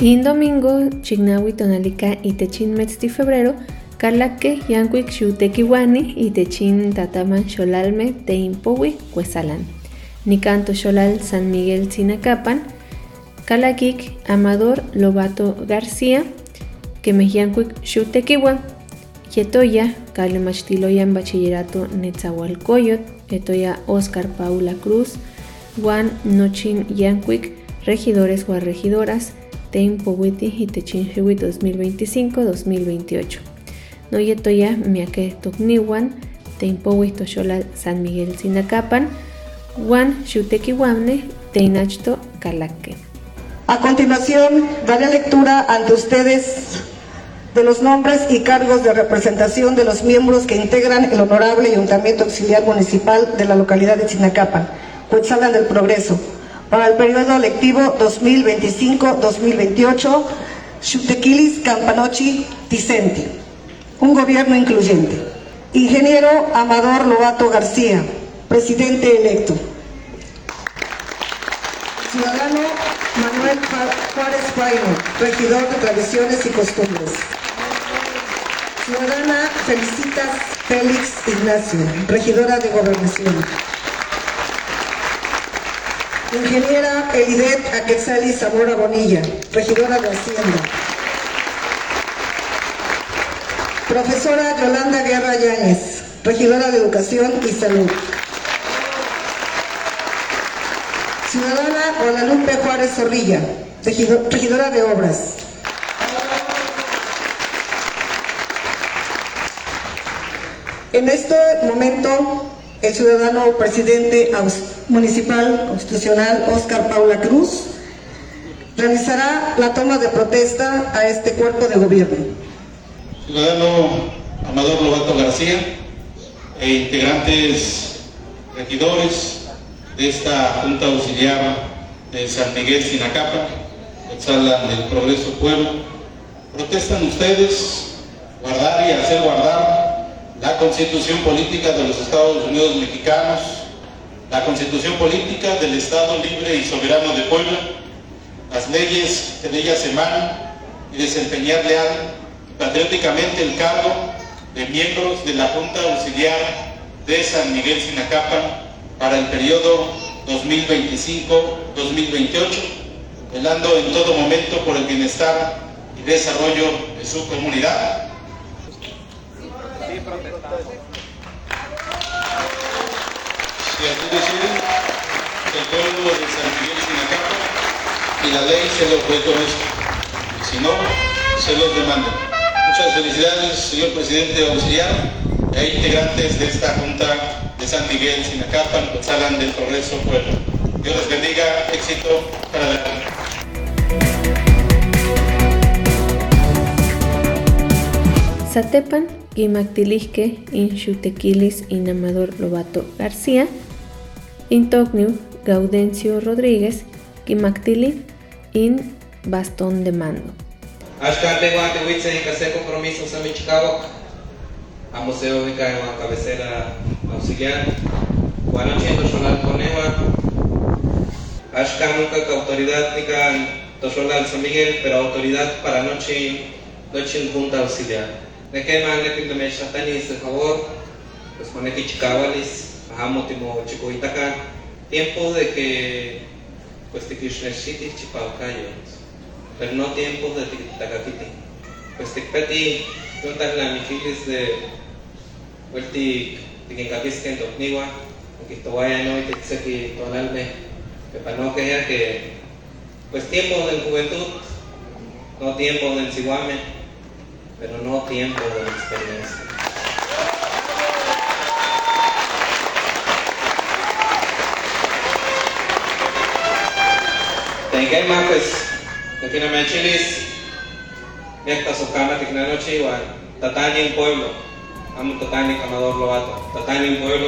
In domingo, chignawi tonalica itechin metzti febrero, Kalake yankuik xutekiwani itechin tataman xolalme teimpowi Cuesalan. Nicanto xolal San Miguel Tzinacapan, Kalakik Amador Lobato García, Kemeyankuik xutekiwa, Yetoya Kalemachtiloyan Bachillerato Netzahualcoyot, Yetoya Oscar Paula Cruz, Juan Nochin Yankuik, regidores o regidoras, Teimpowiti y Techinxiwi 2025-2028. No yetoya miake tokniwan, Teimpowi Toxolal San Miguel Tzinacapan, Juan Xutekiwamne, Teinachto Kalake. A continuación, daré lectura ante ustedes de los nombres y cargos de representación de los miembros que integran el Honorable Ayuntamiento Auxiliar Municipal de la localidad de Tzinacapan, Cuetzalan del Progreso, para el periodo lectivo 2025-2028, Xutequilis Campanochi Ticenti. Un gobierno incluyente. Ingeniero Amador Lobato García, presidente electo. Ciudadano Manuel Juárez Paino, regidor de Tradiciones y Costumbres. Ciudadana Felicitas Félix Ignacio, regidora de Gobernación. Ingeniera Elidet Aquetzali Zamora Bonilla, regidora de Hacienda. Profesora Yolanda Guerra Yáñez, regidora de Educación y Salud. Ciudadana Guadalupe Juárez Zorrilla, regidora de Obras. En este momento, el ciudadano presidente municipal constitucional Oscar Paula Cruz realizará la toma de protesta a este cuerpo de gobierno. Ciudadano Amador Lobato García e integrantes regidores de esta Junta Auxiliar de San Miguel Tzinacapan, Cuetzalan del Progreso Pueblo, protestan ustedes guardar y hacer guardar la Constitución Política de los Estados Unidos Mexicanos, la Constitución Política del Estado Libre y Soberano de Puebla, las leyes que de ellas emanan y desempeñar leal y patrióticamente el cargo de miembros de la Junta Auxiliar de San Miguel Tzinacapan para el periodo 2025-2028, velando en todo momento por el bienestar y desarrollo de su comunidad. Si así deciden, el pueblo de San Miguel Tzinacapan y la ley se lo puede con esto, y si no, se los demandan. Muchas felicidades, señor presidente auxiliar e integrantes de esta Junta de San Miguel Tzinacapan, Cuetzalan del Progreso Pueblo. Dios les bendiga, éxito para adelante. Satepan Guimactilisque in Xutequilis in Amador Lobato García, Intogniu Gaudencio Rodríguez, Guimactili in Bastón de Mando. Ashkante guante huitze y casé compromisos a Michicabo, a Museo de Caema, cabecera auxiliar, Guanachiendo Solal Conewa, Ashkan nunca que autoridad nica Tosolal San Miguel, pero autoridad para noche junta auxiliar. De qué manera que me chatanis de favor, pues pone que chicabalis, ajamotimo chicoitaca, tiempo de que pues te kishneshiti chipaucayo, pero no tiempo de tacatiti. Pues te peti, juntas la mifilis de vuelti de que capisque en tocniwa, que todavía no y te dice que tonalme, que para no que pues tiempo de juventud, no tiempo de enciguame, pero no tiempo de experiencia. Tenguema pues, Tequina Manchilis, Miacta Socana, Tequina Noche, igual, Tatani en pueblo, amo Tatani Amador Lobato, Tatani en pueblo.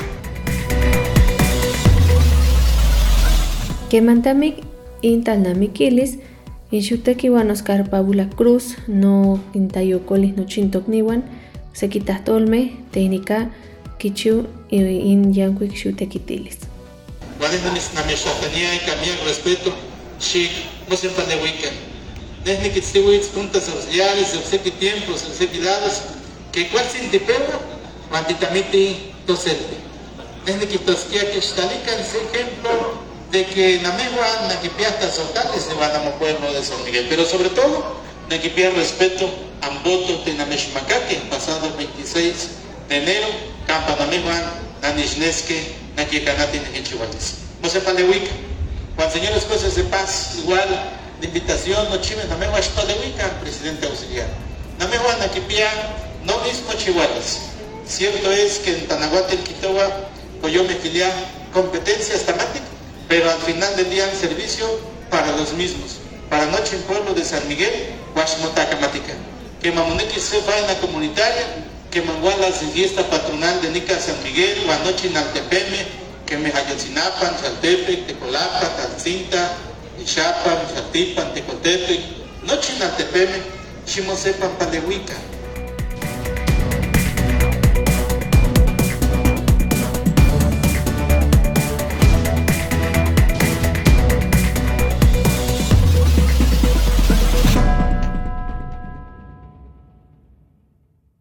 Kemantamik Intalnamiquilis, Inxutequiwan Oscar Paula Cruz, no Intayocolis no Chintocniwan, Sequitastolme, Técnica, Kichu in Yanquic Xutequitilis. Guarden na minha chafanía y cambiar respeto, Chic, no se pan de weekend. desde que estuve juntas auxiliares, obsequi tiempos, obsequi dados, que cual sin te pego, cuantitamiti docente. Desde que tosquia que estalica ese ejemplo de que na mejua na que piasta soltales se van a pueblo de San Miguel, pero sobre todo na que pia respeto a voto de Nameshmacaque, pasado el 26 de enero, campa na mejua na nishneske na que canate na chihuahuas. No se palehuica. Cuando señores cosas de paz, igual de invitación, no chimes, na mejua palehuica, presidente auxiliar. Na mejua na que pia no mismo chihuahuas. Cierto es que en Tanahuate, el Quitoba, yo me filia competencias temáticas, pero al final del día el servicio para los mismos. Para noche en pueblo de San Miguel, Huachmotacamática. Que Mamunequi se va en la comunitaria, que mangualas en fiesta patronal de Nica San Miguel, o anoche en Altepeme, que me Hayotzinapan, Chaltepec, Tecolapa, Talcinta, Ixapan, Chaltipan, Tecotepec, noche en Altepeme, Chimosepan, Palehuica.